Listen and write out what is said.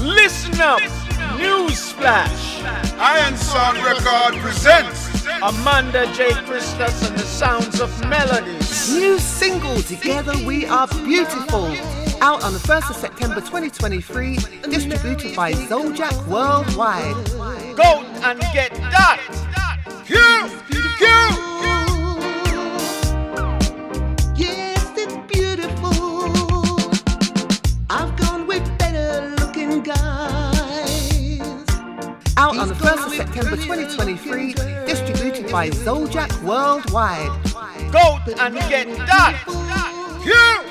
Listen up, Newsflash. Iron Sound Record presents Amanda J. Christus and the Sounds of Melody. New single, Together We Are Beautiful. Out on the 1st of September 2023, distributed by Zojak Worldwide. Go and get that. Cue! Yes, it's beautiful. I've gone with better looking guys. Out on the 1st of September 2023, distributed by Zojak Worldwide. Go and get that. Cue!